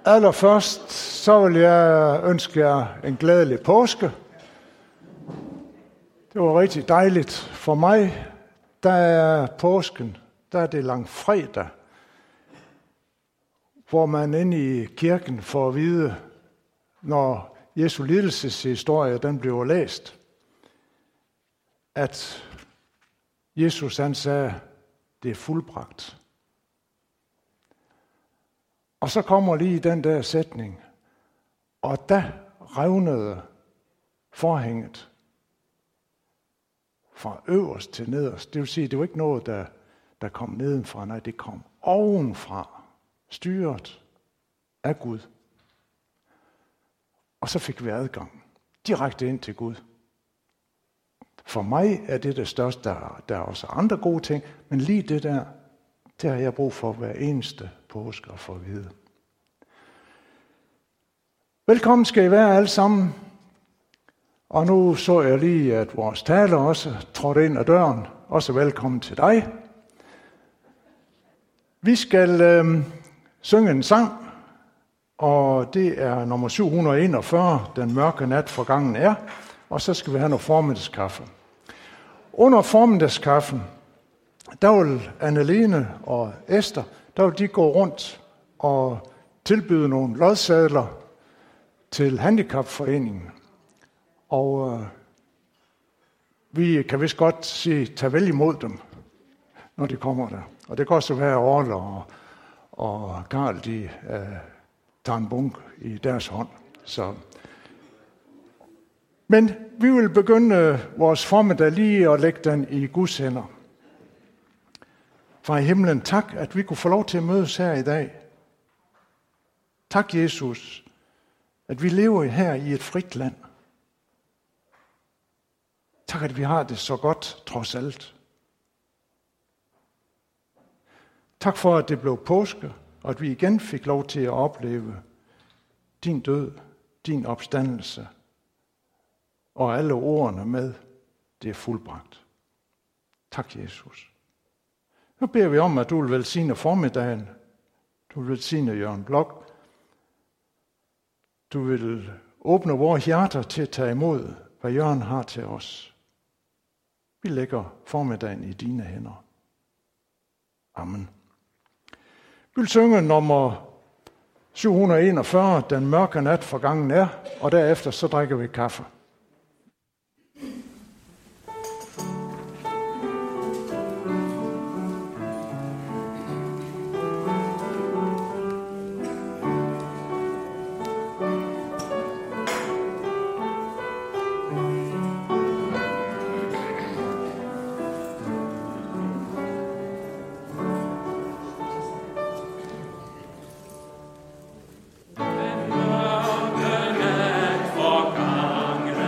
Allerførst så vil jeg ønske jer en glædelig påske. Det var rigtig dejligt for mig. Der er påsken, der er det langfredag, hvor man inde i kirken får at vide, når Jesu lidelseshistorie den bliver læst, at Jesus han sagde, det er fuldbragt. Og så kommer lige den der sætning, og da revnede forhænget fra øverst til nederst. Det vil sige, det var ikke noget, der kom nedenfra, nej, det kom ovenfra, styret af Gud. Og så fik vi adgang direkte ind til Gud. For mig er det største, der er også andre gode ting, men lige det der, det har jeg brug for hver eneste påske at få at vide. Velkommen skal I være alle sammen. Og nu så jeg lige, at vores taler også trådte ind ad døren. Også velkommen til dig. Vi skal synge en sang, og det er nummer 741, Den mørke nat forgangen er. Og så skal vi have noget formiddagskaffe. Under formiddagskaffen, der vil Annelene og Esther, der vil de gå rundt og tilbyde nogle lodsedler til handicapforeningen. Og vi kan vist godt sige, tag vel imod dem, når de kommer der. Og det kan også være Orla og Karl, de tager en bunke i deres hånd. Så. Men vi vil begynde vores formiddag lige at lægge den i Guds hænder. Fra himlen, tak, at vi kunne få lov til at mødes her i dag. Tak, Jesus, at vi lever her i et frit land. Tak, at vi har det så godt, trods alt. Tak for, at det blev påske, og at vi igen fik lov til at opleve din død, din opstandelse, og alle ordene med, det er fuldbragt. Tak, Jesus. Nu beder vi om, at du vil velsigne formiddagen. Du vil velsigne Jørgen Blok. Du vil åbne vores hjerter til at tage imod, hvad Jørgen har til os. Vi lægger formiddagen i dine hænder. Amen. Vi vil synge nummer 741, Den mørke nat forgangen er, og derefter så drikker vi kaffe. Den mørke nat forgangen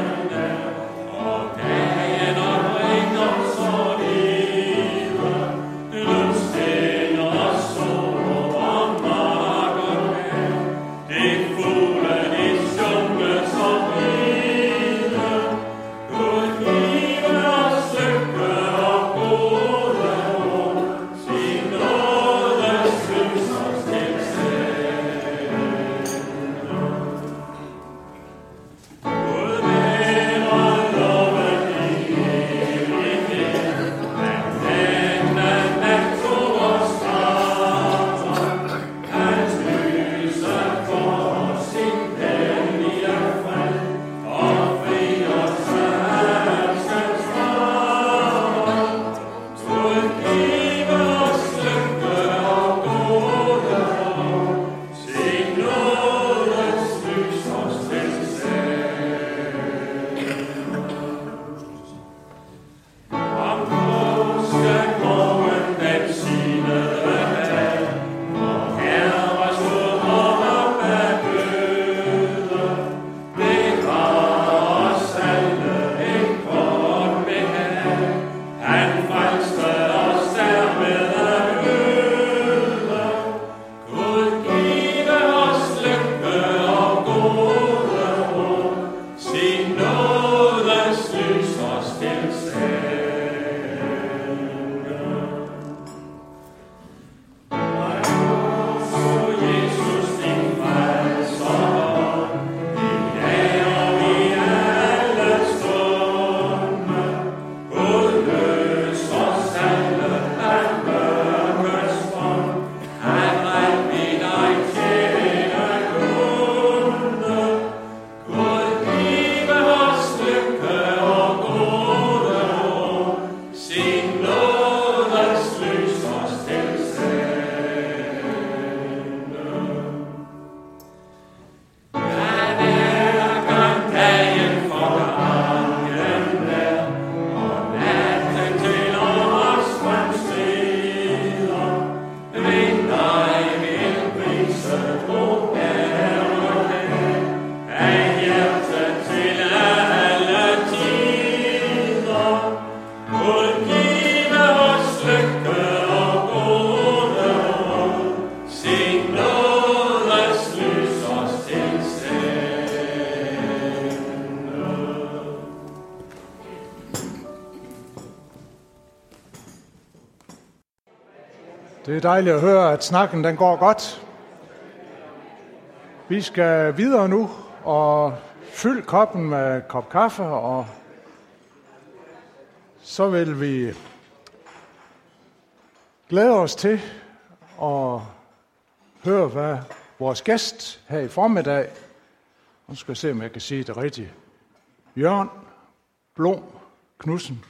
Det er dejligt at høre, at snakken den går godt. Vi skal videre nu og fylde koppen med kop kaffe, og så vil vi glæde os til at høre, hvad vores gæst her i formiddag, nu skal jeg se, om jeg kan sige det rigtigt, Jørgen Blom Knudsen.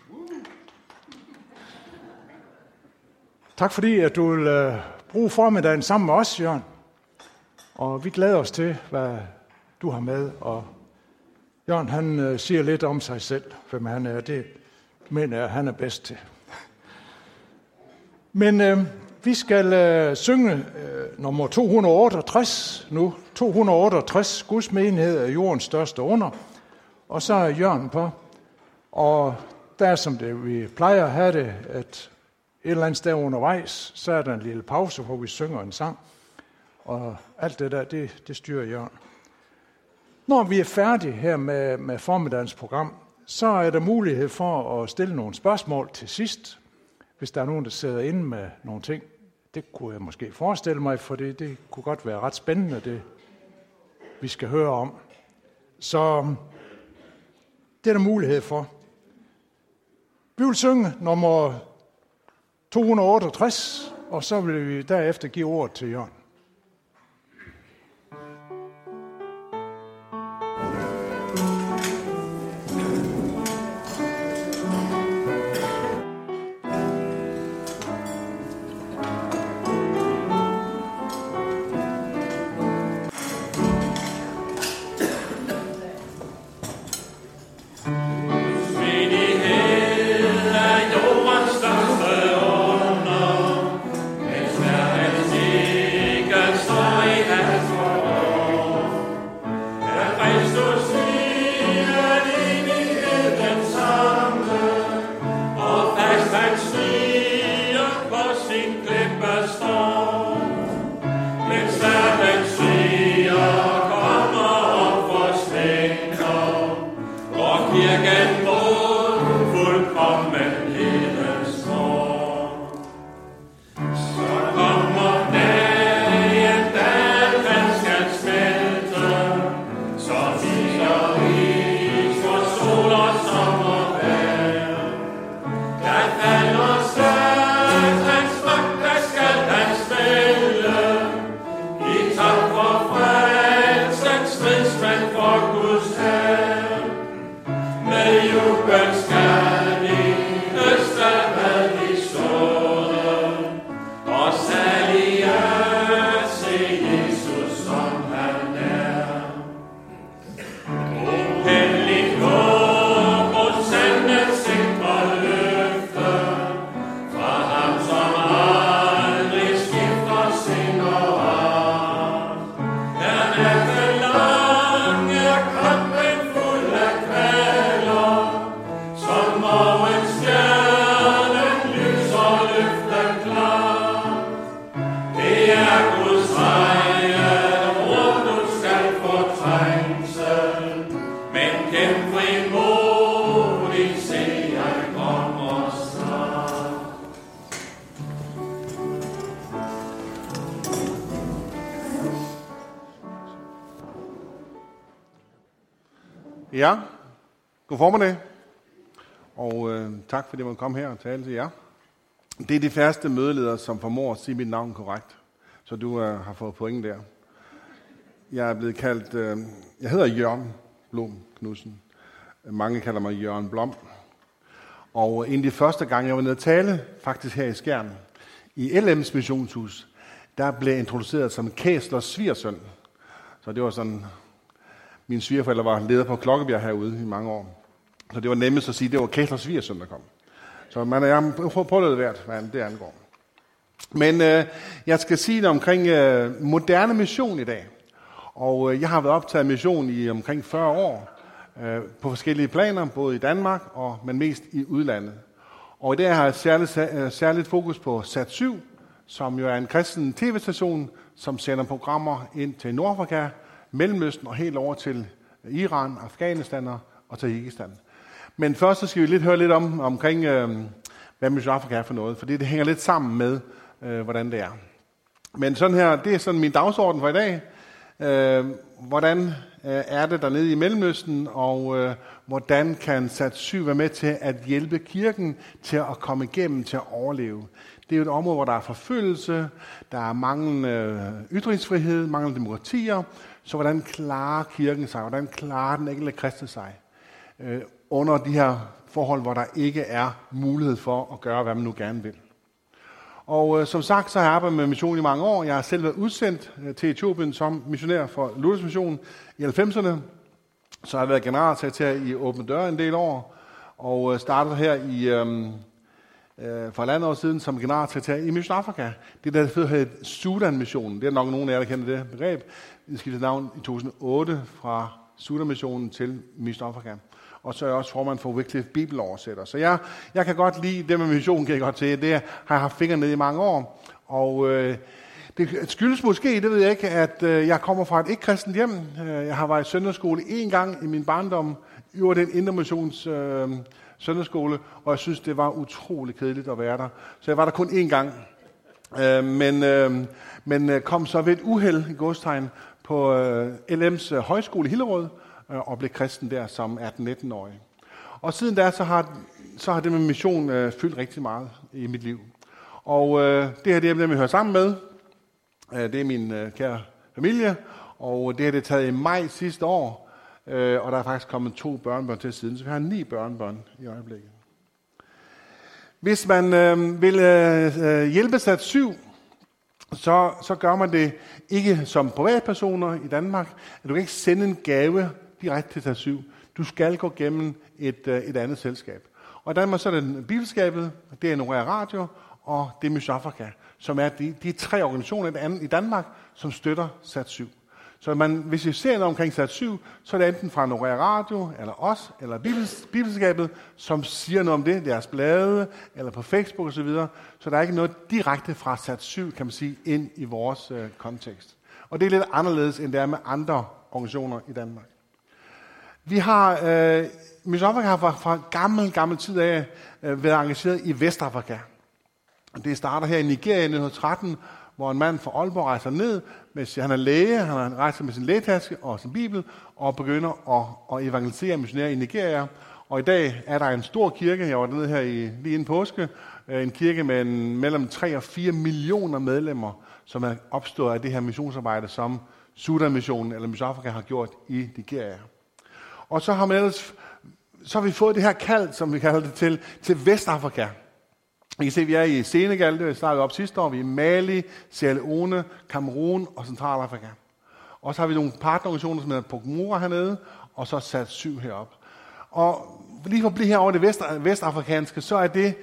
Tak fordi, at du vil bruge formiddagen sammen med os, Jørgen. Og vi glæder os til, hvad du har med. Og Jørgen, han siger lidt om sig selv, hvem han er. Det mener jeg, han er bedst til. Men vi skal synge nummer 268 nu. 268, Guds menighed er jordens største under. Og så er Jørgen på. Og der som det, vi plejer at have det, at et eller andet sted undervejs, så er der en lille pause, hvor vi synger en sang. Og alt det der, det styrer Jørgen. Når vi er færdige her med formiddagens program, så er der mulighed for at stille nogle spørgsmål til sidst. Hvis der er nogen, der sidder inde med nogle ting. Det kunne jeg måske forestille mig, for det kunne godt være ret spændende, det vi skal høre om. Så det er der mulighed for. Vi vil synge nummer 268, og så vil vi derefter give ordet til Jørgen. Ja, god formiddag, og tak fordi man kom her og tale til jer. Det er de færreste mødeledere, som formår at sige mit navn korrekt, så du har fået point der. Jeg er blevet kaldt, jeg hedder Jørgen Blom Knudsen. Mange kalder mig Jørgen Blom. Og en af de første gange, jeg var nede at tale, faktisk her i Skjern, i LM's missionshus, der blev jeg introduceret som Kæslers svigersøn. Så det var sådan... Mine svigerforældre var leder på Klokkebjerg herude i mange år. Så det var nemmest at sige, at det var Kæslers svigersøn, der kom. Så jeg har prøvet hvert, hvad det angår. Men jeg skal sige noget omkring moderne mission i dag. Og jeg har været optaget mission i omkring 40 år. På forskellige planer, både i Danmark, men mest i udlandet. Og i dag har jeg særligt fokus på Sat7, som jo er en kristen tv-station, som sender programmer ind til Nordafrika, Mellemøsten og helt over til Iran, Afghanistan og Tajikistan. Men først så skal vi høre lidt omkring, hvad Mission Afrika er for noget, fordi det hænger lidt sammen med, hvordan det er. Men sådan her, det er sådan min dagsorden for i dag. Hvordan er det dernede i Mellemøsten, og hvordan kan Sats 7 være med til at hjælpe kirken til at komme igennem, til at overleve? Det er jo et område, hvor der er forfølgelse, der er manglende ytringsfrihed, manglende demokratier. Så hvordan klarer kirken sig? Hvordan klarer den enkelte kristne sig? Under de her forhold, hvor der ikke er mulighed for at gøre, hvad man nu gerne vil. Og som sagt, så har jeg arbejdet med mission i mange år. Jeg har selv været udsendt til Etiopien som missionær for Luthers Mission i 90'erne. Så har jeg været generalsekretær i Åbne Døre en del år, og startede her for 1,5 år siden som generalsekretær i Mission Afrika. Det der hedder Sudan-missionen. Det er nok nogen af jer, der kender det begreb. Vi skiftede navn i 2008 fra Sudan-missionen til Mission Afrika. Og så er jeg også formand for Wycliffe Bibeloversætter. Så jeg kan godt lide det med mission, kan jeg godt til. Det har jeg haft fingre ned i mange år. Og det skyldes måske, det ved jeg ikke, at jeg kommer fra et ikke-kristent hjem. Jeg har været i søndagsskole 1 gang i min barndom. Det var den intermissions søndagsskole, og jeg synes, det var utrolig kedeligt at være der. Så jeg var der kun 1 gang. Men kom så ved et uheld i godstegn på LM's højskole i Hillerød, og blev kristen der som 18-19-årig. Og siden da, så har det med mission fyldt rigtig meget i mit liv. Og det her, det er dem, vi hører sammen med. Det er min kære familie, og det her, det er taget i maj sidste år. Og der er faktisk kommet 2 børnebørn til siden, så vi har 9 børnebørn i øjeblikket. Hvis man vil hjælpe Sats 7, så gør man det ikke som privatpersoner i Danmark. Du kan ikke sende en gave direkte til Sats 7. Du skal gå gennem et andet selskab. Og i Danmark så er det Bibelskabet, det er Norea Radio, og det er Mission Afrika, som er de 3 organisationer i Danmark, som støtter Sats 7. Så hvis I ser noget omkring Sats 7, så er det enten fra Norea Radio, eller os, eller Bibelskabet, som siger noget om det, deres blade, eller på Facebook osv. Så der er ikke noget direkte fra Sats 7, kan man sige, ind i vores kontekst. Og det er lidt anderledes, end det er med andre organisationer i Danmark. Vi har, Mission Afrika har fra gammel tid af været engageret i Vestafrika. Det starter her i Nigeria i 1913, hvor en mand fra Aalborg rejser ned, mens han er læge, han rejser med sin lægetaske og sin bibel, og begynder at evangelisere missionærer i Nigeria. Og i dag er der en stor kirke, jeg var dernede her lige inden påske, en kirke med mellem 3 og 4 millioner medlemmer, som er opstået af det her missionsarbejde, som Sudan-missionen eller Mission Afrika har gjort i Nigeria. Og så har vi fået det her kald, som vi kalder det, til Vestafrika. I kan se, at vi er i Senegal, det startede op sidste år, vi er i Mali, Sierra Leone, Cameroon og Centralafrika. Og så har vi nogle partnerorganisationer, som hedder Pogmora hernede, og så Sats 7 heroppe. Og lige for at blive her over det vestafrikanske, så er det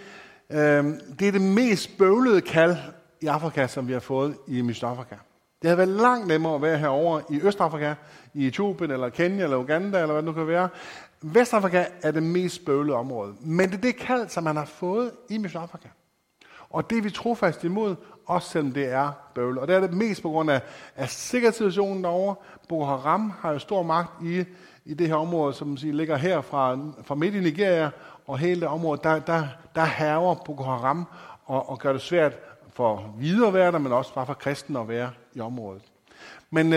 det mest bøvlede kald i Afrika, som vi har fået i Mission Afrika. Det havde været langt nemmere at være herovre i Østafrika, i Etiopien, eller Kenya, eller Uganda, eller hvad det nu kan være. Vestafrika er det mest bøvlede område. Men det er det kald, som man har fået i Mission Afrika. Og det er vi trofast imod, også selvom det er bøvlet. Og det er det mest på grund af sikkerhedssituationen derovre. Boko Haram har jo stor magt i det her område, som man siger, ligger her fra midt i Nigeria, og hele det område, der hærger Boko Haram og gør det svært for hvide at være der, men også bare for kristne at være i området. Men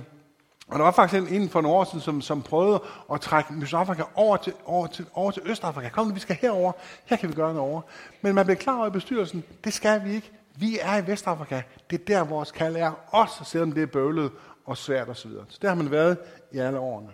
og der var faktisk en for nogle år siden, som prøvede at trække Mission Afrika over til Østafrika. Kom nu, vi skal herover. Her kan vi gøre noget over. Men man blev klar over i bestyrelsen, det skal vi ikke. Vi er i Vestafrika. Det er der, vores kald er. Også selvom det er bøvlet og svært osv. Så det har man været i alle årene.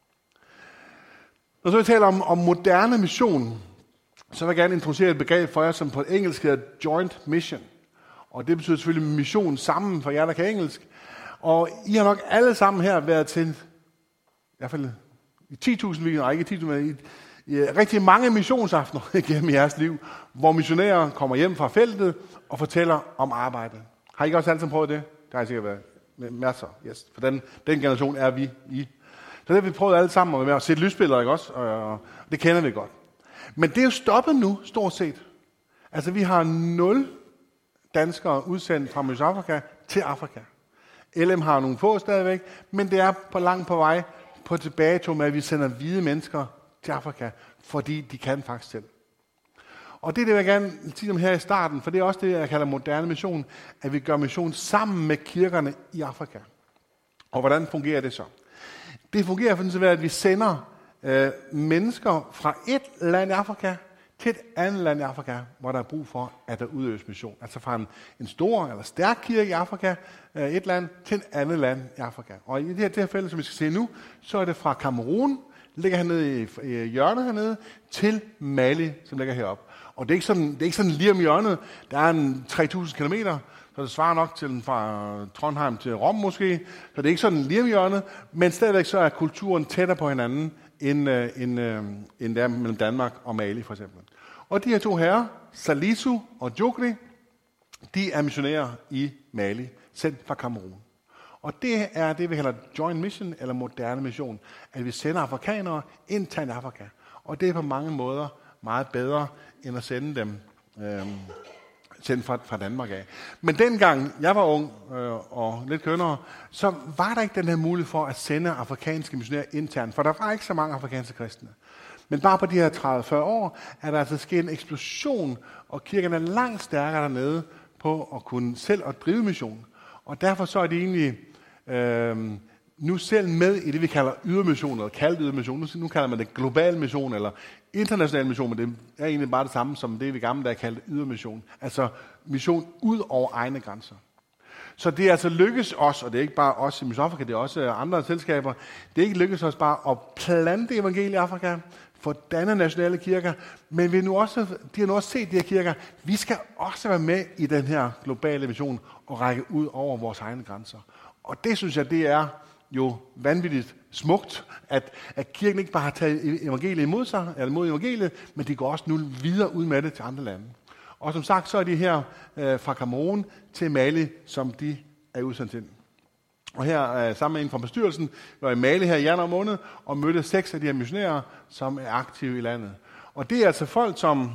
Når så vi taler om moderne mission, så vil jeg gerne introducere et begreb for jer, som på engelsk hedder joint mission. Og det betyder selvfølgelig mission sammen for jer, der kan engelsk. Og I har nok alle sammen her været til, i hvert fald i 10.000 videoer, ikke 10.000, men i rigtig mange missionsaftener gennem jeres liv, hvor missionærer kommer hjem fra feltet og fortæller om arbejdet. Har I også alle sammen prøvet det? Det har I sikkert været masser. Yes. For den generation er vi i. Så det har vi prøvet alle sammen at være med at sætte lysbilleder, ikke også? Og det kender vi godt. Men det er jo stoppet nu, stort set. Altså vi har 0 danskere udsendt fra Mission Afrika til Afrika. LM har nogle få stadigvæk, men det er på langt på vej på tilbagetog med, at vi sender hvide mennesker til Afrika, fordi de kan faktisk selv. Og det vil jeg gerne sige om her i starten, for det er også det, jeg kalder moderne mission, at vi gør mission sammen med kirkerne i Afrika. Og hvordan fungerer det så? Det fungerer for sådan, at vi sender mennesker fra et land i Afrika til et andet land i Afrika, hvor der er brug for, at der udøves mission. Altså fra en stor eller stærk kirke i Afrika, et land, til et andet land i Afrika. Og i det her tilfælde, som vi skal se nu, så er det fra Kamerun, ligger hernede i hjørnet hernede, til Mali, som ligger heroppe. Og det er ikke sådan lige om hjørnet. Der er en 3.000 kilometer, så det svarer nok til fra Trondheim til Rom måske. Så det er ikke sådan lige om hjørnet, men stadigvæk så er kulturen tættere på hinanden, end der mellem Danmark og Mali for eksempel. Og de her to herrer, Salisu og Jokri, de er missionærer i Mali, sendt fra Kamerun. Og det er det, vi kalder joint mission, eller moderne mission, at vi sender afrikanere internt i Afrika. Og det er på mange måder meget bedre, end at sende dem sendt fra Danmark af. Men dengang jeg var ung og lidt kønnere, så var der ikke den her mulighed for at sende afrikanske missionærer internt, for der var ikke så mange afrikanske kristne. Men bare på de her 30-40 år er der altså sket en eksplosion, og kirken er langt stærkere dernede på at kunne selv at drive mission. Og derfor så er de egentlig nu selv med i det, vi kalder ydermission, eller kaldt ydermission. Nu kalder man det global mission, eller international mission, men det er egentlig bare det samme som det, vi gamle dage kaldte ydermission. Altså mission ud over egne grænser. Så det er altså lykkes os, og det er ikke bare os i Mission Afrika, det er også andre selskaber, det er ikke lykkes os bare at plante evangeliet i Afrika, for danne nationale kirker, men de har nu også set de her kirker, vi skal også være med i den her globale mission og række ud over vores egne grænser. Og det synes jeg, det er jo vanvittigt smukt, at kirken ikke bare har taget evangeliet imod sig, eller imod evangeliet, men de går også nu videre ud med det til andre lande. Og som sagt, så er de her fra Kamerun til Mali, som de er udsendt til. Og her sammen med en fra bestyrelsen, var i Mali her i januar måned, og mødte 6 af de her missionærer, som er aktive i landet. Og det er altså folk, som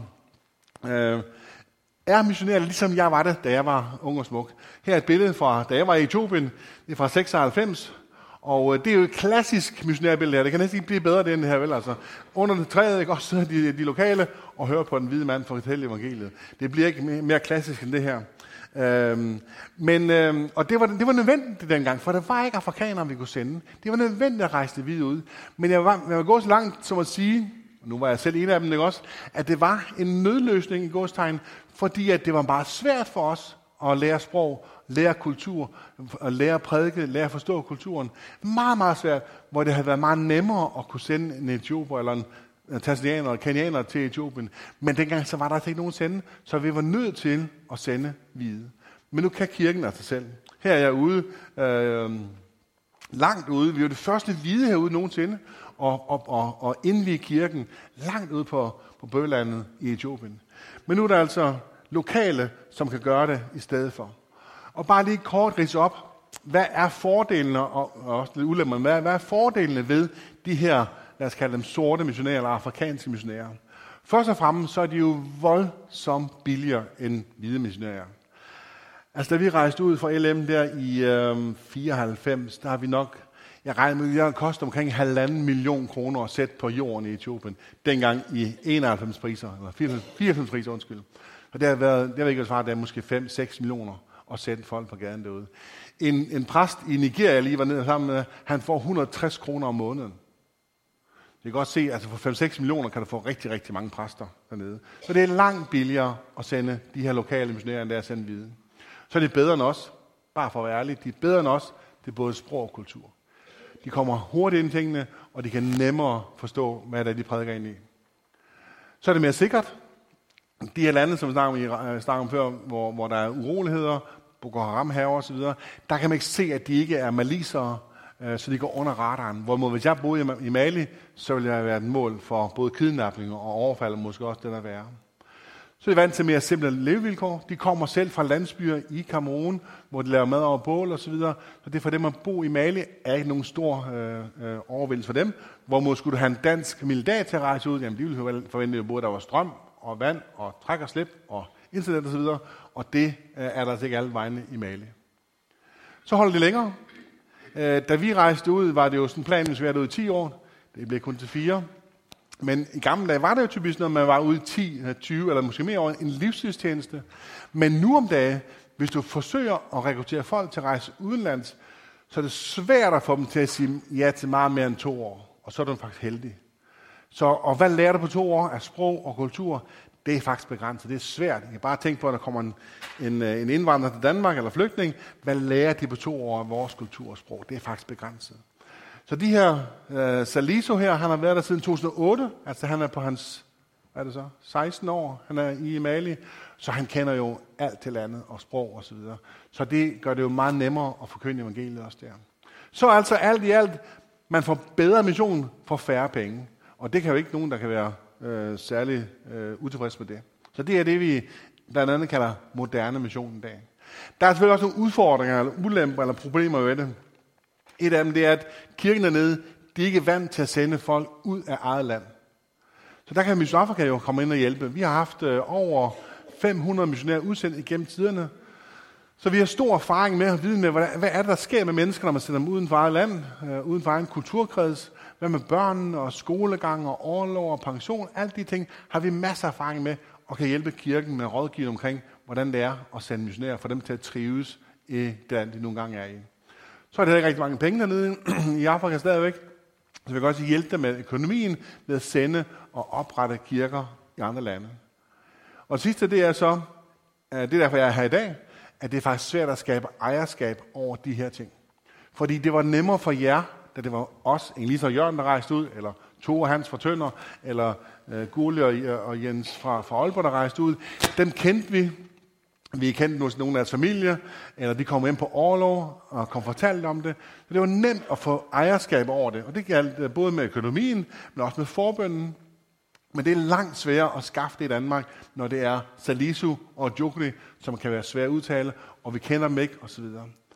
er missionærer, ligesom jeg var det, da jeg var ung og smuk. Her er et billede fra, da jeg var i Etiopien, det er fra 96, og det er jo et klassisk missionærbillede her. Det kan næsten ikke blive bedre det end det her, vel? Altså, under det træet, ikke, også sidder de lokale og hører på den hvide mand fortælle evangeliet. Det bliver ikke mere klassisk end det her. Og det var nødvendigt dengang, for der var ikke afrikanere, vi kunne sende. Det var nødvendigt at rejse det hvide ud. Men jeg var gået så langt som at sige, og nu var jeg selv en af dem, ikke også, at det var en nødløsning i gåstegn, fordi at det var bare svært for os at lære sprog, lære kultur, at lære at prædike, lære at forstå kulturen. Meget, meget svært, hvor det havde været meget nemmere at kunne sende en etioper eller en tanzanianer eller kenianer til Etiopien. Men dengang så var der altså ikke nogen sende, så vi var nødt til at sende hvide. Men nu kan kirken altså selv. Her er jeg ude, langt ude. Vi var det første hvide herude nogensinde, og indvige kirken langt ude på bølandet i Etiopien. Men nu er der altså lokale, som kan gøre det i stedet for. Og bare lige kort ridse op, hvad er fordelene, og også lidt ulemmerne, hvad er fordelene ved de her, lad os kalde dem sorte missionærer, eller afrikanske missionærer? Først og fremmest, så er de jo voldsomt billigere end hvide missionærer. Altså, da vi rejste ud fra LM der i 94, der har vi nok, jeg regner med, at det koster omkring 1,5 million kroner at sætte på jorden i Etiopien, dengang i 91 priser, eller 94 priser, undskyld. Og det har ikke svaret, det er måske 5-6 millioner at sætte folk på gaden derude. En præst i Nigeria, jeg lige var nede sammen med, han får 160 kroner om måneden. Det kan godt se, at altså for 5-6 millioner kan du få rigtig, rigtig mange præster dernede. Så det er langt billigere at sende de her lokale missionærer, end det er at sende hvide. Så er det bedre end os, bare for at være ærlig, de er bedre end os, det er både sprog og kultur. De kommer hurtigt ind i tingene, og de kan nemmere forstå, hvad det er, de prædiker ind i. Så er det mere sikkert. De her lande, som vi snakkede om før, hvor der er uroligheder, Boko Haram herovre osv., der kan man ikke se, at de ikke er malisere, så de går under radaren. Hvorimod hvis jeg boede i Mali, så ville jeg være et mål for både kidnapning og overfald, og måske også det der værre. Så er de vant til mere simple levevilkår. De kommer selv fra landsbyer i Kamerun, hvor de laver mad over bål og så videre. Så det for dem at bo i Mali er ikke nogen stor overvindelse for dem. Hvorimod skulle du have en dansk militær til at rejse ud, jamen de ville forvente, at der var strøm og vand og træk og slip og internet og så videre. Og det er der altså ikke alle vegne i Mali. Så holder det længere. Da vi rejste ud, var det jo sådan en plan, hvis vi var ude i 10 år. Det blev kun til 4. Men i gamle dage var det jo typisk, når man var ude i 10, 20 eller måske mere over en livstidstjeneste. Men nu om dagen, hvis du forsøger at rekruttere folk til at rejse udenlands, så er det svært at få dem til at sige ja til meget mere end 2 år. Og så er du faktisk heldig. Og hvad lærer du på 2 år af sprog og kultur? Det er faktisk begrænset. Det er svært. Jeg kan bare tænke på, at der kommer en indvandrer til Danmark eller flygtning. Hvad lærer de på 2 år af vores kultur og sprog? Det er faktisk begrænset. Så de her Salisu her, han har været der siden 2008. Altså han er på hans, 16 år. Han er i Mali. Så han kender jo alt til landet og sprog og så videre. Så det gør det jo meget nemmere at forkynde evangeliet også der. Så altså alt i alt, man får bedre mission for færre penge. Og det kan jo ikke nogen, der kan være særlig utilfreds med det. Så det er det, vi blandt andet kalder moderne mission i dag. Der er selvfølgelig også nogle udfordringer, eller ulemper, eller problemer ved det. Et af dem det er, at kirken dernede, de er ikke vant til at sende folk ud af eget land. Så der kan Mission Afrika jo komme ind og hjælpe. Vi har haft over 500 missionærer udsendt igennem tiderne. Så vi har stor erfaring med at vide med, hvad er det, der sker med mennesker, når man sender dem uden for eget land, uden for egen kulturkreds. Hvad med børn og skolegang og orlov og pension, alle de ting har vi masser af erfaring med og kan hjælpe kirken med rådgivning omkring, hvordan det er at sende missionærer, for dem til at trives i det land, de nogle gange er i. Så er det ikke rigtig mange penge dernede i Afrika stadigvæk, så vi kan også hjælpe dem med økonomien ved at sende og oprette kirker i andre lande. Og det sidste, det er så, det er derfor jeg er her i dag, at det er faktisk svært at skabe ejerskab over de her ting. Fordi det var nemmere for jer, da det var os, Elisa og Jørgen, der rejste ud, eller Tore og Hans fra Tønder, eller Gurli og Jens fra Aalborg, der rejste ud. Dem kendte vi. Vi kendte nogle af deres familie, eller de kom ind på orlov og kom fortalt om det. Så det var nemt at få ejerskab over det. Og det galt både med økonomien, men også med forbønnen. Men det er langt sværere at skaffe det i Danmark, når det er Salisu og Jokri, som kan være svære at udtale, og vi kender dem ikke, osv.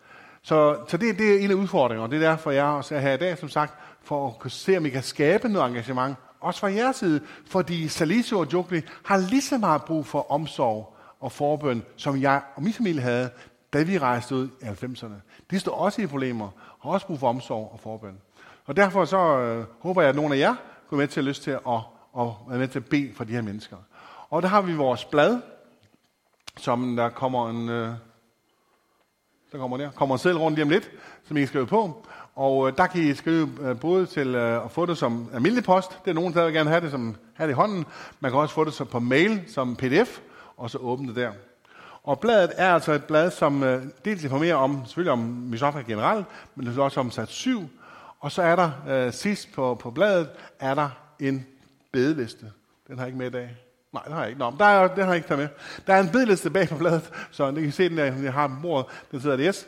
Så det er en af udfordringerne, og det er derfor, jeg også er her i dag, som sagt, for at kunne se, om vi kan skabe noget engagement, også fra jeres side, fordi Salisu og Jokri har lige så meget brug for omsorg og forbøn, som jeg og min familie havde, da vi rejste ud i 90'erne. De står også i problemer, har også brug for omsorg og forbøn. Og derfor så håber jeg, at nogle af jer kunne med til at lyst til at være med til at bede for de her mennesker. Og der har vi vores blad, som der kommer en seddel rundt lige om lidt, som I kan skrive på. Og der kan I skrive både til at få det som almindelig post. Det er nogen, der vil gerne have det i hånden. Man kan også få det så på mail som pdf, og så åbne det der. Og bladet er altså et blad, som dels informerer om, selvfølgelig om Mission Afrika generelt, men det er også om sat 7. Og så er der sidst på bladet, er der en bedeliste. Den har jeg ikke med i dag. Nej, det har jeg ikke. Den har jeg ikke taget med. Der er en bedeliste bag på bladet, så det kan I se, den jeg har på bordet. Den sidder der.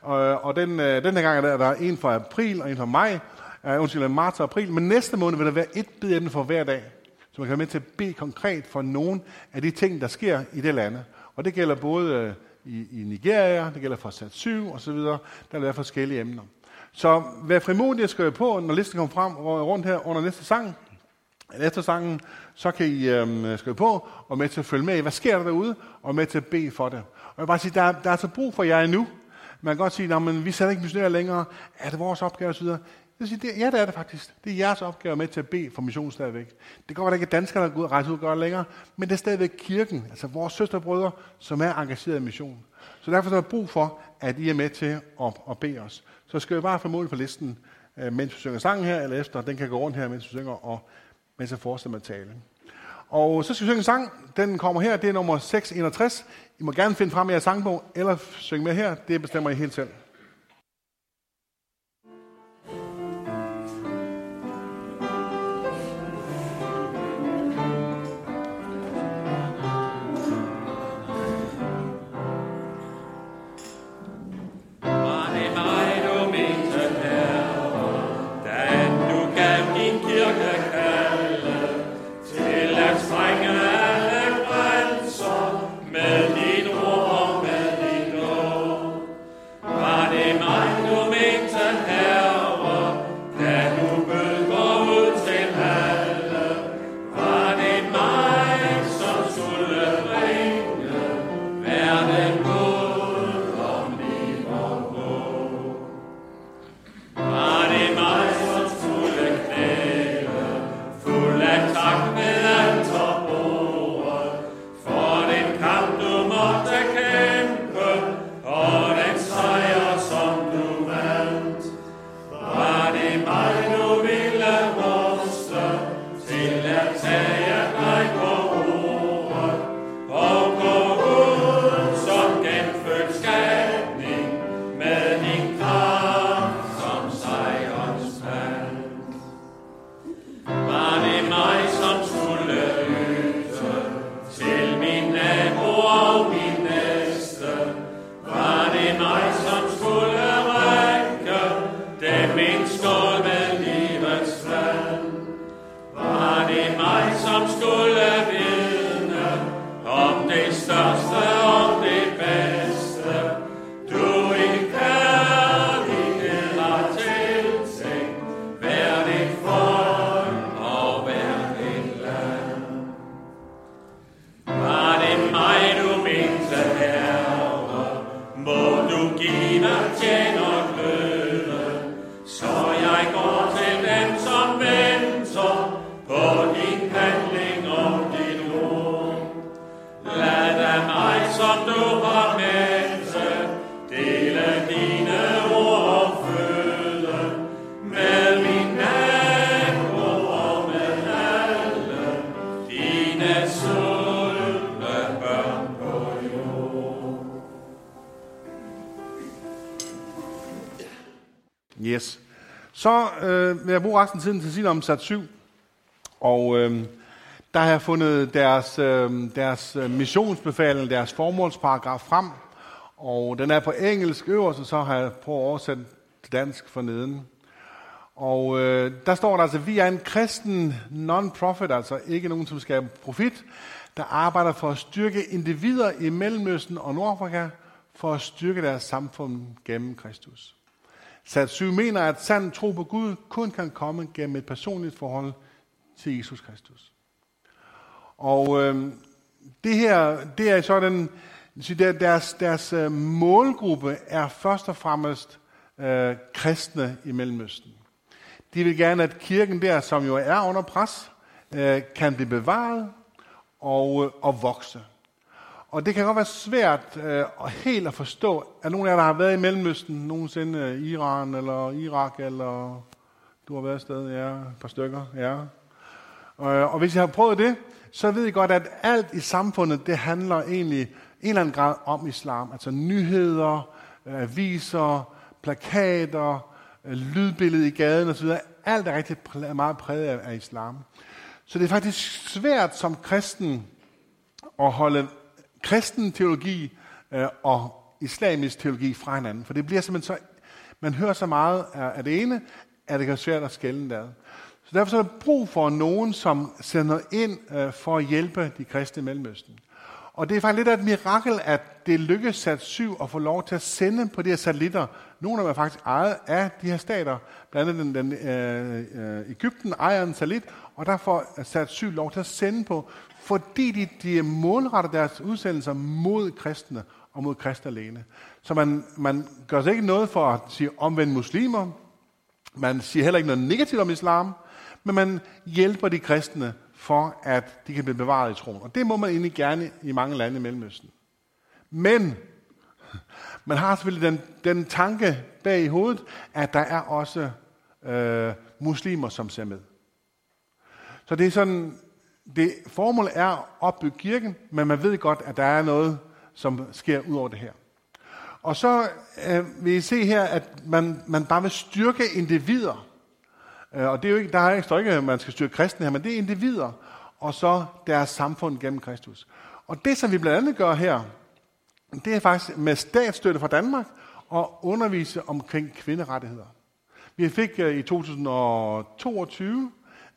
Og den her gang er der en fra april og en fra maj. Marts og april. Men næste måned vil der være et bedemne for hver dag. Så man kan være med til at bede konkret for nogle af de ting, der sker i det lande. Og det gælder både i Nigeria, det gælder for sat 7 og så videre. Der vil være forskellige emner. Så vær frimodig at skrive på, når listen kommer frem rundt her under næste sang. Efter sangen, så kan I skrive på og med til at følge med i, hvad sker der derude, og med til at bede for det. Og jeg vil bare sige, der er altså brug for jer endnu. Man kan godt sige, at vi sætter ikke missionærer længere. Er det vores opgave osv.? Ja, det er det faktisk. Det er jeres opgave med til at bede for mission stadigvæk. Det går godt ikke, at danskerne går ud og rejser ud og gør det længere, men det er stadigvæk kirken, altså vores søsterbrødre, som er engageret i mission. Så derfor er der brug for, at I er med til at bede os. Så skal vi bare få mål på listen, mens vi synger sangen her, eller efter. Den kan gå rundt her, mens vi synger, og mens jeg fortsætter med at tale. Og så skal vi synge en sang. Den kommer her, det er nummer 661. I må gerne finde frem i jeres sangbog, eller synge med her. Det bestemmer I helt selv. Med dit ord, med dit lov. min skål med livets vand. Var det mig, som skulle vidne om det største, om det bedste, du i kærlighed har tiltænkt, hver dit folk og hver dit land. Var det mig, du mente, Herre, må du give tjener gløde, så jeg går til dem, som venter på din handling og dit ord. Lad da mig, som du har mente, dele dine ord og føde, med min nabo og med alle dine sultne børn på jord. Yes. Så vil jeg bruge resten af tiden til at sige noget om sats 7. Og der har jeg fundet deres missionsbefaling, deres formålsparagraf frem. Og den er på engelsk øverst, og så har jeg prøvet at oversætte til dansk forneden. Og der står der altså, vi er en kristen non-profit, altså ikke nogen, som skaber profit, der arbejder for at styrke individer i Mellemøsten og Nordafrika, for at styrke deres samfund gennem Kristus. Sats 7 mener, at sand tro på Gud kun kan komme gennem et personligt forhold til Jesus Kristus. Og det er sådan, deres målgruppe er først og fremmest kristne i Mellemøsten. De vil gerne, at kirken der, som jo er under pres, kan blive bevaret og vokse. Og det kan godt være svært helt at forstå, at nogle af jer, der har været i Mellemøsten, nogensinde Iran eller Irak, eller du har været et sted, ja, et par stykker, ja. Og hvis I har prøvet det, så ved I godt, at alt i samfundet, det handler egentlig i en eller anden grad om islam. Altså nyheder, aviser, plakater, lydbillede i gaden osv. Alt er rigtig meget præget af islam. Så det er faktisk svært som kristen at holde kristen teologi og islamisk teologi fra hinanden. For det bliver simpelthen så, man hører så meget af det ene, at det kan være svært at skelne der. Så derfor er der brug for nogen, som sender ind for at hjælpe de kristne i Mellemøsten. Og det er faktisk lidt af et mirakel, at det lykkedes sats 7 at få lov til at sende på de her satellitter. Nogle af dem er faktisk ejet af de her stater. Blandt andet Egypten ejer en satellit, og der får sats 7 lov til at sende på, fordi de målretter deres udsendelser mod kristne og mod kristne alene. Så man gør sig ikke noget for at sige omvendt muslimer. Man siger heller ikke noget negativt om islam, men man hjælper de kristne for, at de kan blive bevaret i troen. Og det må man egentlig gerne i mange lande i Mellemøsten. Men man har selvfølgelig den tanke bag i hovedet, at der er også muslimer, som ser med. Så det er sådan, det formål er at opbygge kirken, men man ved godt, at der er noget, som sker ud over det her. Og så vil I se her, at man bare vil styrke individer. Og det er jo ikke, står ikke, at man skal styrke kristne her, men det er individer, og så deres samfund gennem Kristus. Og det, som vi blandt andet gør her, det er faktisk med statsstøtte fra Danmark og undervise omkring kvinderettigheder. Vi fik i 2022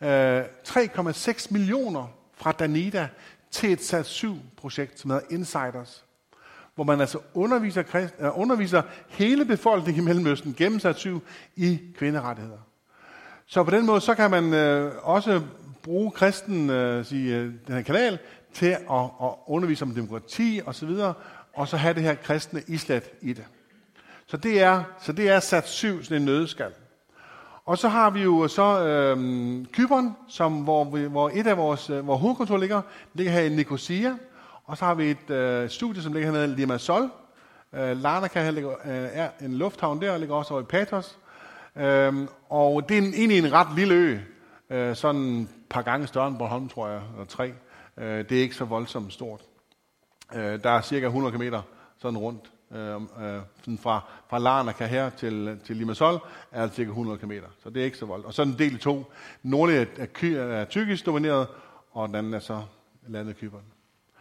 3,6 millioner fra Danida til et sats 7-projekt, som hedder Insiders, hvor man altså underviser hele befolkningen i Mellemøsten gennem sats 7 i kvinderettigheder. Så på den måde, så kan man også bruge den her kanal til at undervise om demokrati og så videre, og så have det her kristne islet i det. Så det er sats 7, sådan en nøddeskal. Og så har vi jo Cypern, hvor et af hvor hovedkontor ligger her i Nicosia, og så har vi et studie, som ligger hernede i Limassol. Larnaca er en lufthavn der, og ligger også over i Pathos. Og det er egentlig en ret lille ø, sådan et par gange større end Bornholm, tror jeg, eller 3. Det er ikke så voldsomt stort. Der er cirka 100 km sådan rundt. Fra Larnaca her til Limassol er det cirka 100 km, så det er ikke så voldsomt. Og så er den del i to. Nordlig er tyrkisk domineret, og den anden er så landet Cypern.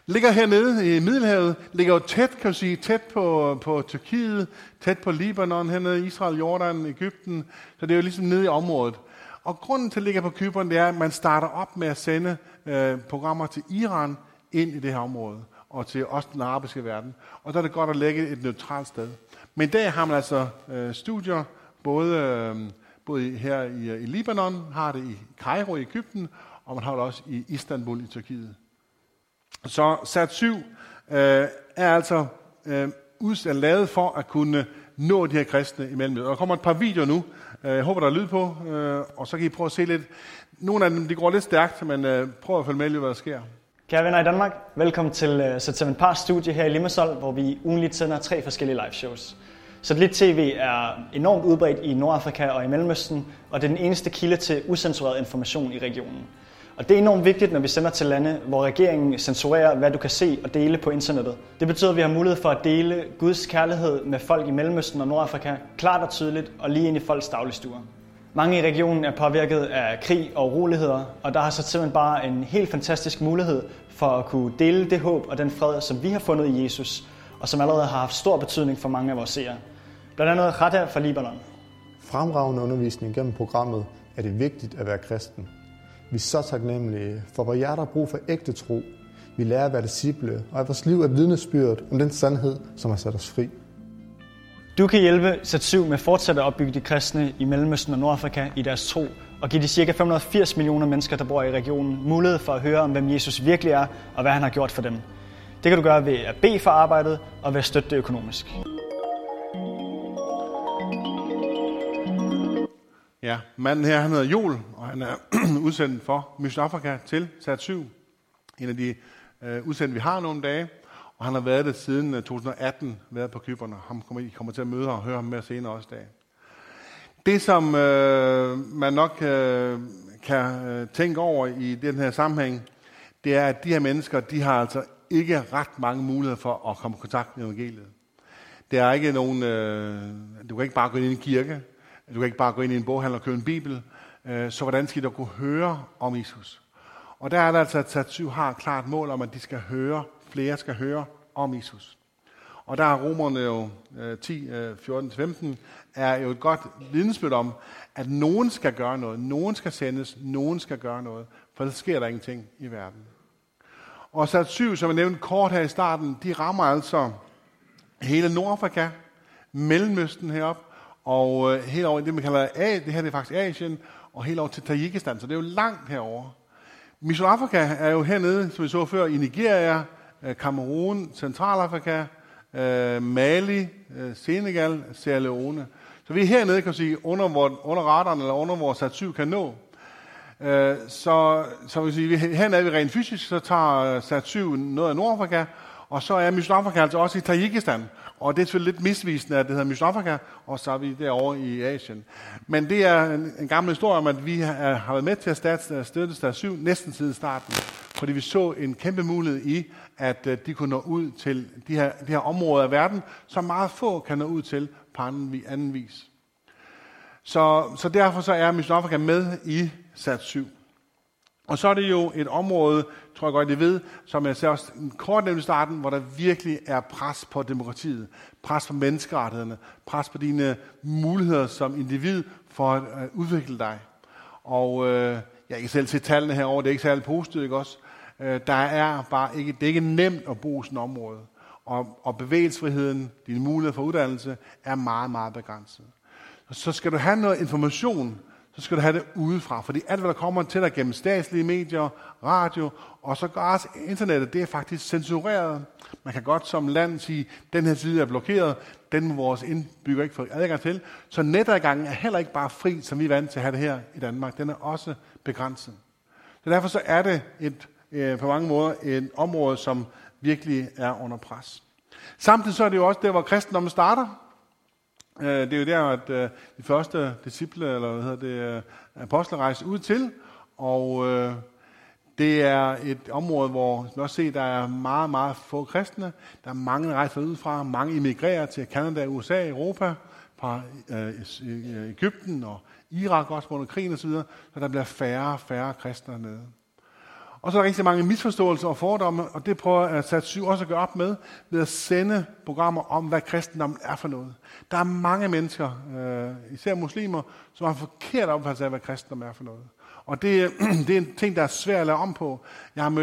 Ligger hernede i Middelhavet, ligger jo tæt, kan du sige, tæt på Tyrkiet, tæt på Libanon, hernede i Israel, Jordan, Egypten. Så det er jo ligesom nede i området. Og grunden til at ligge på Cypern, det er, at man starter op med at sende programmer til Iran ind i det her område, og til også den arabiske verden. Og så er det godt at lægge et neutralt sted. Men i dag har man altså studier, både her i Libanon, har det i Kairo i Egypten, og man har det også i Istanbul i Tyrkiet. Så Sat7 er altså lavet for at kunne nå de her kristne imellem. Og der kommer et par videoer nu. Jeg håber, der er lyd på, og så kan I prøve at se lidt. Nogle af dem, de går lidt stærkt, men prøv at følge med, hvad der sker. Kære venner i Danmark, velkommen til Sat7 Pars studie her i Limassol, hvor vi ugenligt sender 3 forskellige liveshows. Satellit TV er enormt udbredt i Nordafrika og i Mellemøsten, og det er den eneste kilde til ucensureret information i regionen. Og det er enormt vigtigt, når vi sender til lande, hvor regeringen censurerer, hvad du kan se og dele på internettet. Det betyder, at vi har mulighed for at dele Guds kærlighed med folk i Mellemøsten og Nordafrika klart og tydeligt og lige ind i folks dagligstuer. Mange i regionen er påvirket af krig og uroligheder, og der har så simpelthen bare en helt fantastisk mulighed for at kunne dele det håb og den fred, som vi har fundet i Jesus, og som allerede har haft stor betydning for mange af vores seere. Blandt andet Khadja fra Libanon. Fremragende undervisning gennem programmet er det vigtigt at være kristen. Vi er så taknemmelige for, hvor hjerter har brug for ægte tro. Vi lærer at være disciple, og at vores liv er vidnesbyrd om den sandhed, som har sat os fri. Du kan hjælpe Sat7 med at fortsætte at opbygge de kristne i Mellemøsten og Nordafrika i deres tro, og give de ca. 580 millioner mennesker, der bor i regionen, mulighed for at høre om, hvem Jesus virkelig er, og hvad han har gjort for dem. Det kan du gøre ved at bede for arbejdet, og ved at støtte det økonomisk. Ja, manden her, han hedder Joel, og han er udsendt for Mission Afrika til Sat7. En af de udsendte, vi har nogle dage, og han har været det siden 2018, været på Cypern, og I kommer til at møde og høre ham mere senere også i dag. Det, som man nok kan tænke over i den her sammenhæng, det er, at de her mennesker, de har altså ikke ret mange muligheder for at komme i kontakt med evangeliet. Der er ikke nogen, du kan ikke bare gå ind i en kirke, du kan ikke bare gå ind i en boghandel og købe en bibel, så hvordan skal du kunne høre om Jesus? Og der er der altså, at Sat7 har et klart mål om, at de skal høre, flere skal høre om Jesus. Og der er Romerne jo 10, 14-15, er jo et godt vidnesbyrd om, at nogen skal gøre noget, nogen skal sendes, nogen skal gøre noget, for ellers sker der ingenting i verden. Og Sat7, som jeg nævnte kort her i starten, de rammer altså hele Nordafrika, Mellemøsten heroppe, og helt over i det, man kalder det her det er faktisk Asien, og helt over til Tajikistan, så det er jo langt herovre. Mission Afrika er jo hernede, som vi så før, i Nigeria, Cameroon, Centralafrika, Mali, Senegal, Sierra Leone. Så vi er hernede, kan man sige, under radaren, eller under hvor Sat7 kan nå. Så vil sige, hernede er vi rent fysisk, så tager Sat7 noget af Nordafrika, og så er Mission Afrika altså også i Tajikistan. Og det er selvfølgelig lidt misvisende, at det hedder Mission Afrika, og så er vi derovre i Asien. Men det er en gammel historie om, at vi har været med til at støtte Sat7 næsten siden starten. Fordi vi så en kæmpe mulighed i, at de kunne nå ud til de her områder af verden, som meget få kan nå ud til på anden vis. Så derfor så er Mission Afrika med i Sat7. Og så er det jo et område, tror jeg godt, I ved, som jeg ser også kort nævnt i starten, hvor der virkelig er pres på demokratiet, pres på menneskerettighederne, pres på dine muligheder som individ for at udvikle dig. Og jeg kan selv se tallene herovre, det er ikke særlig positivt, ikke også? Der er bare ikke, det er ikke nemt at bo i sådan et område. Og bevægelsesfriheden, dine muligheder for uddannelse, er meget, meget begrænset. Så skal du have noget information, så skal du have det udefra. Fordi alt, hvad der kommer til dig gennem statslige medier, radio, og så også internettet, det er faktisk censureret. Man kan godt som land sige, den her side er blokeret, den må vores indbygger ikke få adgang til. Så netadgangen er heller ikke bare fri, som vi er vant til at have det her i Danmark. Den er også begrænset. Så derfor så er det på mange måder et område, som virkelig er under pres. Samtidig så er det jo også der, hvor kristendommen starter. Det er jo der, at de første disciple, eller apostler rejste ud til, og det er et område, hvor man også ser, der er meget, meget få kristne. Der er mange, der rejser ud fra, mange immigrerer til Canada, USA, Europa, fra Egypten og Irak også under krigen osv., så der bliver færre og færre kristne nede. Og så er der rigtig mange misforståelser og fordomme, og det prøver Sat7 også at gøre op med, ved at sende programmer om, hvad kristendommen er for noget. Der er mange mennesker, især muslimer, som har en forkert opfattelse af, hvad kristendommen er for noget. Og det er en ting, der er svært at lave om på. Jeg har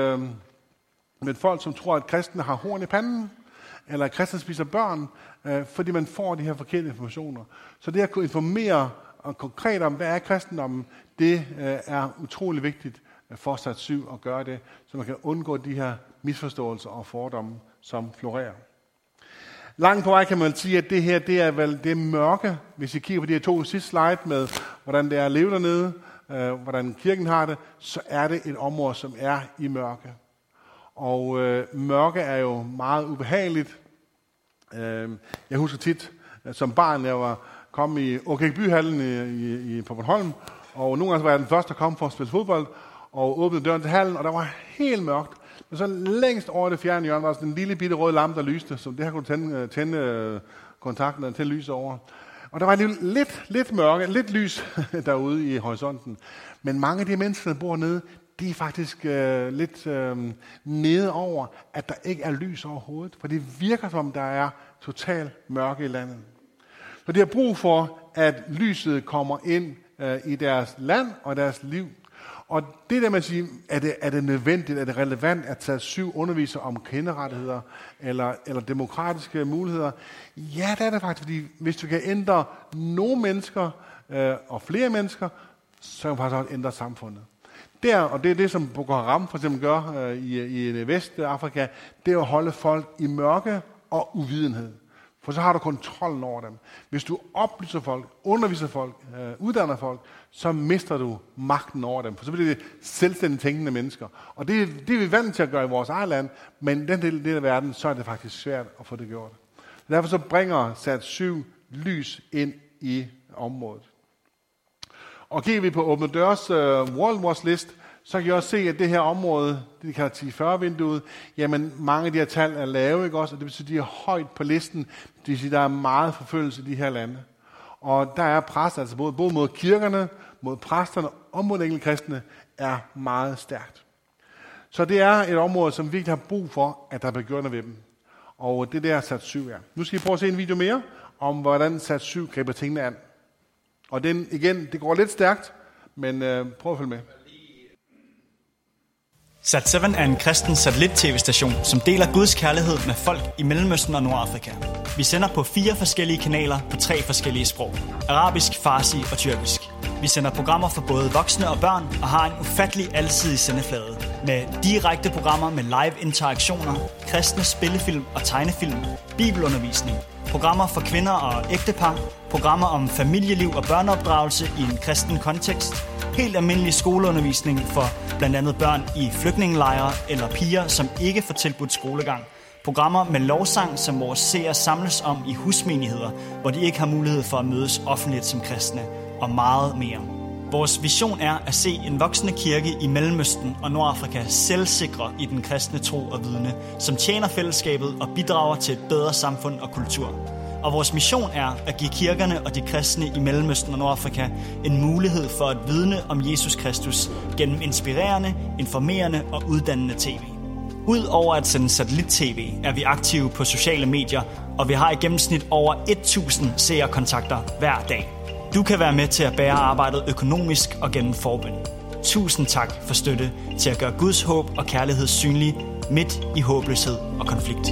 mødt folk, som tror, at kristne har horn i panden, eller at kristne spiser børn, fordi man får de her forkerte informationer. Så det at kunne informere og konkret om, hvad er kristendommen, det er utrolig vigtigt for Sat7 at gøre det, så man kan undgå de her misforståelser og fordomme, som florerer. Langt på vej kan man sige, at det her det er mørke. Hvis I kigger på de her 2 sidste slide med, hvordan det er at leve dernede, hvordan kirken har det, så er det et område, som er i mørke. Og mørke er jo meget ubehageligt. Jeg husker tit, som barn, jeg kom i Aakirkebyhallen på Bornholm, og nogle gange var jeg den første, der kom for at spille fodbold, og åbnede døren til hallen, og der var helt mørkt. Men så længst over det fjerne hjørne var sådan en lille bitte rød lampe, der lyste, så det her kunne tænde kontakten til lys over. Og der var lidt mørke, lidt lys derude i horisonten. Men mange af de mennesker, der bor nede, de er faktisk lidt nede over, at der ikke er lys overhovedet. For det virker som om, der er total mørke i landet. Så de har brug for, at lyset kommer ind i deres land og deres liv. Og det der med at sige, er det nødvendigt, er det relevant at Sat7 underviser om kvinderettigheder eller demokratiske muligheder? Ja, det er det faktisk, fordi hvis du kan ændre nogle mennesker og flere mennesker, så kan du faktisk også ændre samfundet. Og det er det, som Boko Haram for eksempel gør i Vestafrika, det er at holde folk i mørke og uvidenhed. For så har du kontrollen over dem. Hvis du oplyser folk, underviser folk, uddanner folk, så mister du magten over dem. For så bliver det selvstændigt tænkende mennesker. Og det er vi vant til at gøre i vores eget land, men den del af verden, så er det faktisk svært at få det gjort. Derfor så bringer Sat7 lys ind i området. Og kigger vi på Åbne Dørs World Watch List, så kan I også se, at det her område, det de kalder 1040-vinduet, jamen mange af de her tal er lave, ikke også? Og det betyder, at de er højt på listen. Det vil sige, at der er meget forfølgelse i de her lande. Og der er pres, altså både mod kirkerne, mod præsterne og mod enkelte kristne, er meget stærkt. Så det er et område, som virkelig har brug for, at der bliver gjort noget ved dem. Og det der Sat7 er. Nu skal I prøve at se en video mere, om hvordan Sat7 griber tingene an. Og den, igen, det går lidt stærkt, men prøv at følge med. Sat7 er en kristen satellit-tv-station, som deler Guds kærlighed med folk i Mellemøsten og Nordafrika. Vi sender på 4 forskellige kanaler på 3 forskellige sprog. Arabisk, farsi og tyrkisk. Vi sender programmer for både voksne og børn og har en ufattelig alsidig sendeflade. Med direkte programmer med live interaktioner, kristne spillefilm og tegnefilm, bibelundervisning, programmer for kvinder og ægtepar, programmer om familieliv og børneopdragelse i en kristen kontekst, helt almindelig skoleundervisning for blandt andet børn i flygtningelejre eller piger, som ikke får tilbudt skolegang, programmer med lovsang, som vores seere samles om i husmenigheder, hvor de ikke har mulighed for at mødes offentligt som kristne, og meget mere. Vores vision er at se en voksende kirke i Mellemøsten og Nordafrika selvsikre i den kristne tro og vidne, som tjener fællesskabet og bidrager til et bedre samfund og kultur. Og vores mission er at give kirkerne og de kristne i Mellemøsten og Nordafrika en mulighed for at vidne om Jesus Kristus gennem inspirerende, informerende og uddannende tv. Udover at sende satellit-tv er vi aktive på sociale medier, og vi har i gennemsnit over 1000 seerkontakter hver dag. Du kan være med til at bære arbejdet økonomisk og gennem forbøn. Tusind tak for støtte til at gøre Guds håb og kærlighed synlig midt i håbløshed og konflikt.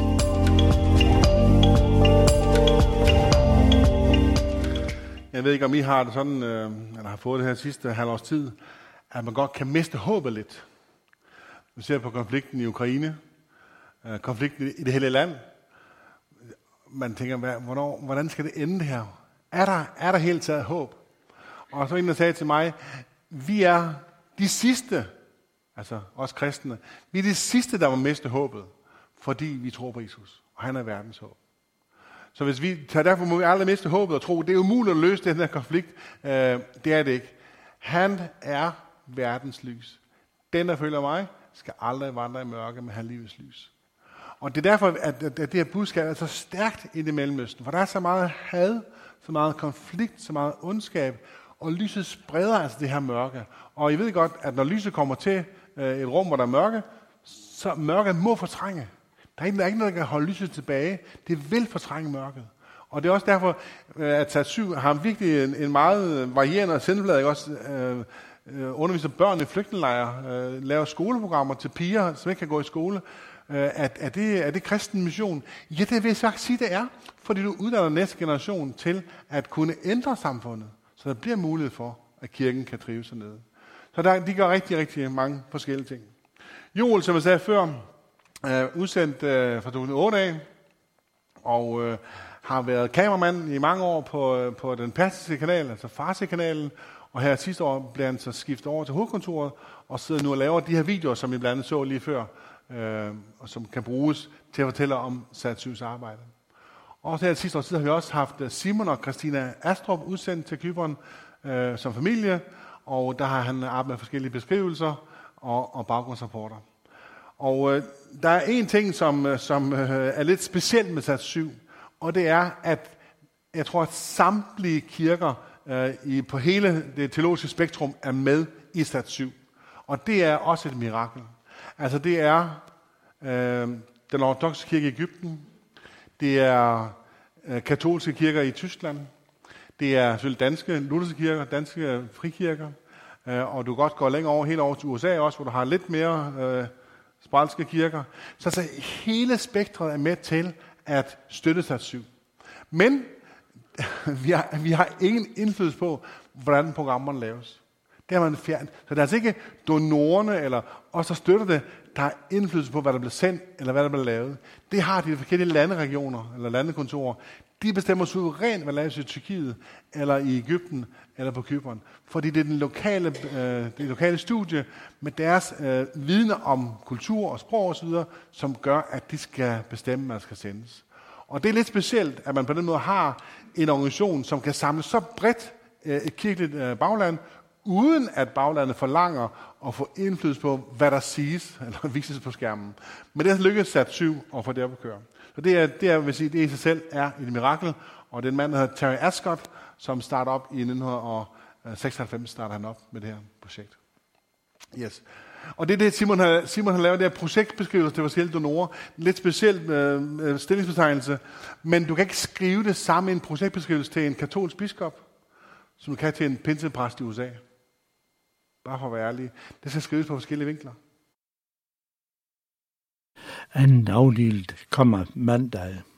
Jeg ved ikke, om I har det sådan, eller har fået det her sidste halvårs tid, at man godt kan miste håbet lidt. Vi ser på konflikten i Ukraine, konflikten i det hele land. Man tænker, hvordan skal det ende det her? Er der helt taget håb? Og så en, der sagde til mig, vi er de sidste, altså os kristne, vi er de sidste, der må miste håbet, fordi vi tror på Jesus, og han er verdens håb. Så hvis vi tager derfor må vi aldrig miste håbet og tro, det er umuligt at løse den her konflikt. Det er det ikke. Han er verdens lys. Den, der følger mig, skal aldrig vandre i mørke med livets lys. Og det er derfor, at det her budskab er så stærkt i det Mellemøsten. For der er så meget had, så meget konflikt, så meget ondskab, og lyset spreder altså det her mørke. Og I ved godt, at når lyset kommer til et rum, hvor der er mørke, så mørket må fortrænge. Der er ikke noget, der kan holde lyset tilbage. Det vil fortrænge mørket. Og det er også derfor, at Sat 7 har virkelig en meget varierende sendeblad, ikke også underviser børn i flygtningelejre, laver skoleprogrammer til piger, som ikke kan gå i skole. Er det kristen mission? Ja, det vil jeg sagt sige, det er, fordi du uddanner næste generation til at kunne ændre samfundet, så der bliver mulighed for, at kirken kan trives hernede. Så de gør rigtig, rigtig mange forskellige ting. Joel, som jeg sagde før, er udsendt fra 2008 af, og har været kameramand i mange år på den persiske kanal, altså Farsi-kanalen, og her sidste år blev han så skiftet over til hovedkontoret, og sidder nu og laver de her videoer, som I blandt andet så lige før, og som kan bruges til at fortælle om Sat 7's arbejde. Og så her sidste år har vi også haft Simon og Christina Astrup udsendt til Cypern som familie, og der har han arbejdet med forskellige beskrivelser og baggrundsrapporter. Og der er en ting, som er lidt specielt med Sat 7, og det er, at jeg tror, at samtlige kirker på hele det teologiske spektrum er med i Sat 7. Og det er også et mirakel. Altså det er den ortodokse kirke i Egypten, det er katolske kirker i Tyskland, det er selvfølgelig danske lutherske kirker, danske frikirker, og du kan godt gå længere over, helt over til USA også, hvor du har lidt mere spralske kirker. Så altså, hele spektret er med til at støtte Sat 7. Men vi har ingen indflydelse på, hvordan programmerne laves. Det har man fjernet. Så det er altså ikke donorerne eller os, der støtter det, der har indflydelse på, hvad der bliver sendt eller hvad der bliver lavet. Det har de forskellige landeregioner eller landekontorer. De bestemmer suverænt, hvad der laves i Tyrkiet eller i Egypten eller på Cypern. Fordi det er det lokale studie med deres viden om kultur og sprog osv., som gør, at de skal bestemme, hvad der skal sendes. Og det er lidt specielt, at man på den måde har en organisation, som kan samle så bredt et kirkeligt bagland, uden at baglandet forlanger at få indflydelse på, hvad der siges eller vises på skærmen. Men det har lykkedes Sat 7 at få det op at køre. Så det vil sige, det i sig selv er et mirakel, og det er en mand, der hedder Terry Ascott, som starter op i 1996, starter han op med det her projekt. Yes. Og det er det, Simon har lavet, det her projektbeskrivelse til forskellige donorer. Lidt speciel stillingsbetegnelse, men du kan ikke skrive det samme i en projektbeskrivelse til en katolsk biskop, som du kan til en pinsepræst i USA. Bare for at være ærlig. Det skal skrives på forskellige vinkler. Anden afdelt kommer mandag